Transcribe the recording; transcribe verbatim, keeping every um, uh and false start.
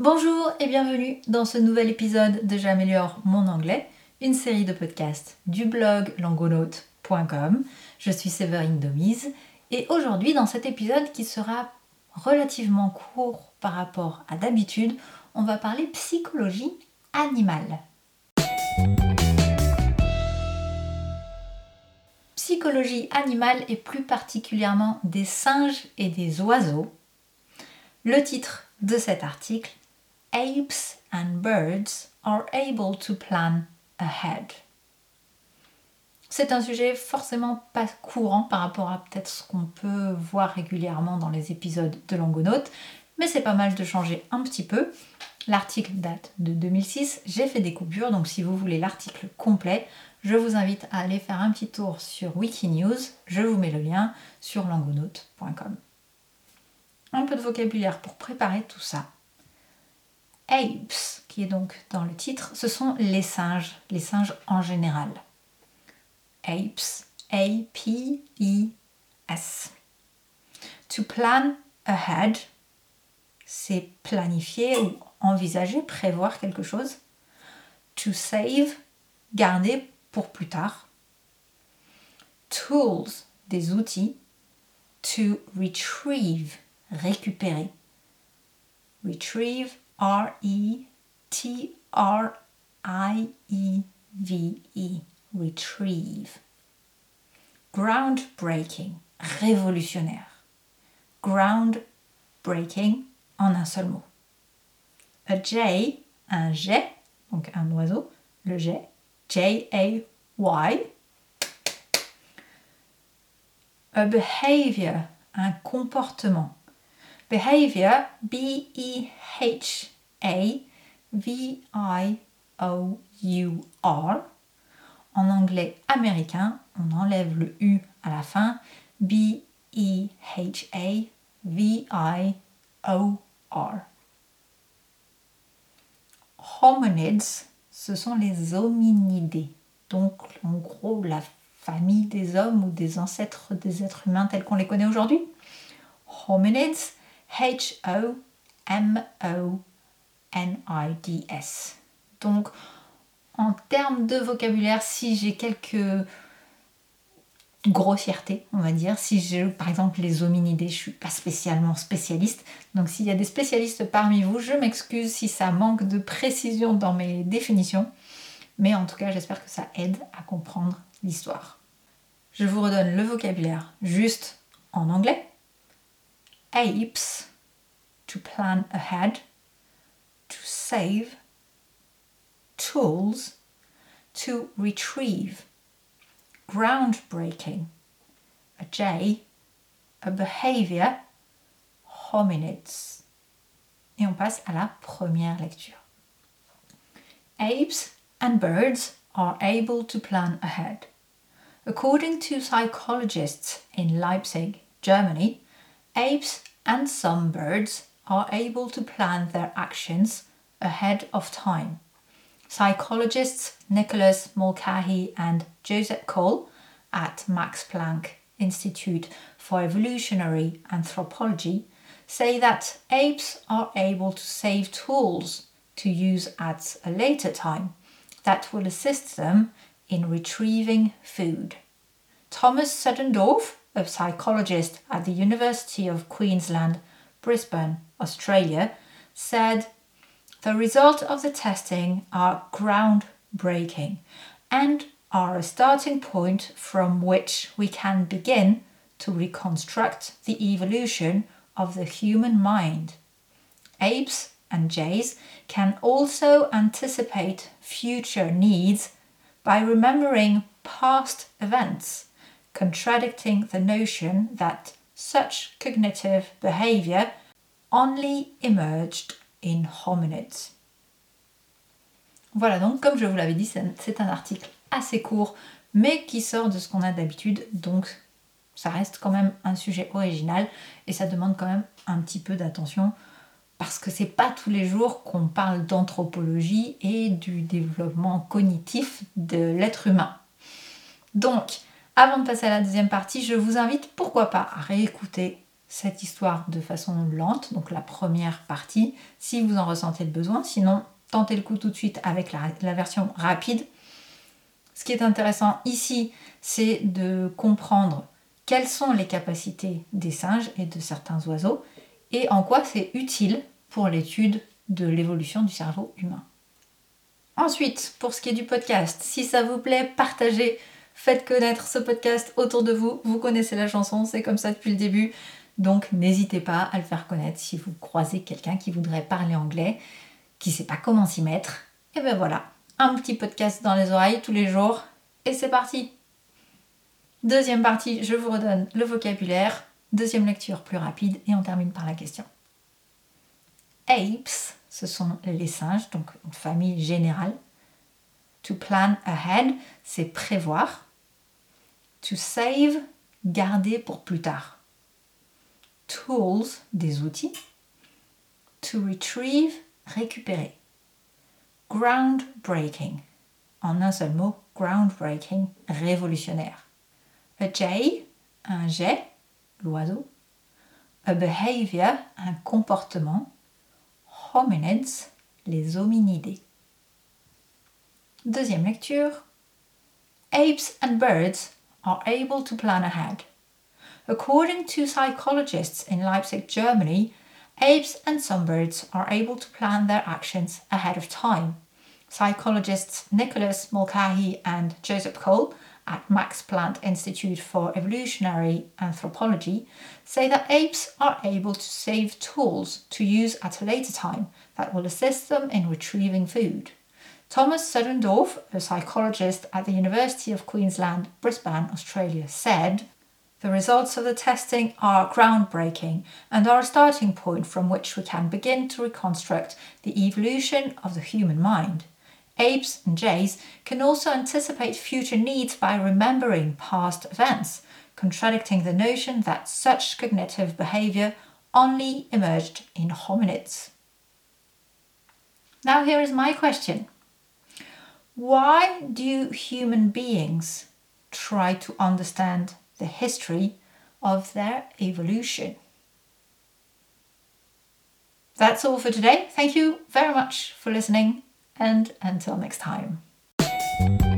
Bonjour et bienvenue dans ce nouvel épisode de J'améliore mon anglais, une série de podcasts du blog langonaute point com. Je suis Séverine Domise et aujourd'hui dans cet épisode qui sera relativement court par rapport à d'habitude, on va parler psychologie animale. Psychologie animale et plus particulièrement des singes et des oiseaux. Le titre de cet article: Apes and birds are able to plan ahead. C'est un sujet forcément pas courant par rapport à peut-être ce qu'on peut voir régulièrement dans les épisodes de Langonaute, mais c'est pas mal de changer un petit peu. L'article date de deux mille six, j'ai fait des coupures, donc si vous voulez l'article complet, je vous invite à aller faire un petit tour sur Wikinews, je vous mets le lien sur langonaute point com. Un peu de vocabulaire pour préparer tout ça. Apes, qui est donc dans le titre, ce sont les singes, les singes en général. Apes, A P E S. To plan ahead, c'est planifier ou envisager, prévoir quelque chose. To save, garder pour plus tard. Tools, des outils. To retrieve, récupérer. Retrieve, R E T R I E V E, retrieve. Groundbreaking, révolutionnaire. Groundbreaking, en un seul mot. A jay, un jet, donc un oiseau, le jet, J A Y. A behavior, un comportement. Behavior, B E H A V I O U R. En anglais américain, on enlève le U à la fin. B E H A V I O R. Hominids, ce sont les hominidés. Donc, en gros, la famille des hommes ou des ancêtres des êtres humains tels qu'on les connaît aujourd'hui. Hominids, H O M O N I D S. Donc, en termes de vocabulaire, si j'ai quelques grossièretés, on va dire, si j'ai par exemple les hominidés, je ne suis pas spécialement spécialiste. Donc, s'il y a des spécialistes parmi vous, je m'excuse si ça manque de précision dans mes définitions. Mais en tout cas, j'espère que ça aide à comprendre l'histoire. Je vous redonne le vocabulaire juste en anglais. Apes, to plan ahead, to save, tools, to retrieve, groundbreaking, a jay, a behavior, hominids. Et on passe à la première lecture. Apes and birds are able to plan ahead. According to psychologists in Leipzig, Germany, apes and some birds are able to plan their actions ahead of time. Psychologists Nicholas Mulcahy and Joseph Cole at Max Planck Institute for Evolutionary Anthropology say that apes are able to save tools to use at a later time that will assist them in retrieving food. Thomas Suddendorf, a psychologist at the University of Queensland, Brisbane, Australia, said, "The results of the testing are groundbreaking and are a starting point from which we can begin to reconstruct the evolution of the human mind. Apes and jays can also anticipate future needs by remembering past events, contradicting the notion that such cognitive behavior only emerged in hominids." Voilà, donc comme je vous l'avais dit, c'est un article assez court, mais qui sort de ce qu'on a d'habitude, donc ça reste quand même un sujet original et ça demande quand même un petit peu d'attention parce que c'est pas tous les jours qu'on parle d'anthropologie et du développement cognitif de l'être humain. Donc, avant de passer à la deuxième partie, je vous invite, pourquoi pas, à réécouter cette histoire de façon lente, donc la première partie, si vous en ressentez le besoin. Sinon, tentez le coup tout de suite avec la, la version rapide. Ce qui est intéressant ici, c'est de comprendre quelles sont les capacités des singes et de certains oiseaux et en quoi c'est utile pour l'étude de l'évolution du cerveau humain. Ensuite, pour ce qui est du podcast, si ça vous plaît, partagez, faites connaître ce podcast autour de vous. Vous connaissez la chanson, c'est comme ça depuis le début. Donc n'hésitez pas à le faire connaître si vous croisez quelqu'un qui voudrait parler anglais, qui ne sait pas comment s'y mettre. Et bien voilà, un petit podcast dans les oreilles tous les jours et c'est parti. Deuxième partie, je vous redonne le vocabulaire. Deuxième lecture plus rapide et on termine par la question. Apes, ce sont les singes, donc une famille générale. To plan ahead, c'est prévoir. To save, garder pour plus tard. Tools, des outils. To retrieve, récupérer. Groundbreaking, en un seul mot, groundbreaking, révolutionnaire. A jay, un jet, l'oiseau. A behavior, un comportement. Hominids, les hominidés. Deuxième lecture. Apes and birds are able to plan ahead. According to psychologists in Leipzig, Germany, apes and some birds are able to plan their actions ahead of time. Psychologists Nicholas Mulcahy and Joseph Cole at Max Planck Institute for Evolutionary Anthropology say that apes are able to save tools to use at a later time that will assist them in retrieving food. Thomas Suddendorf, a psychologist at the University of Queensland, Brisbane, Australia, said, "The results of the testing are groundbreaking and are a starting point from which we can begin to reconstruct the evolution of the human mind. Apes and jays can also anticipate future needs by remembering past events, contradicting the notion that such cognitive behavior only emerged in hominids." Now here is my question. Why do human beings try to understand the history of their evolution? That's all for today. Thank you very much for listening, and until next time.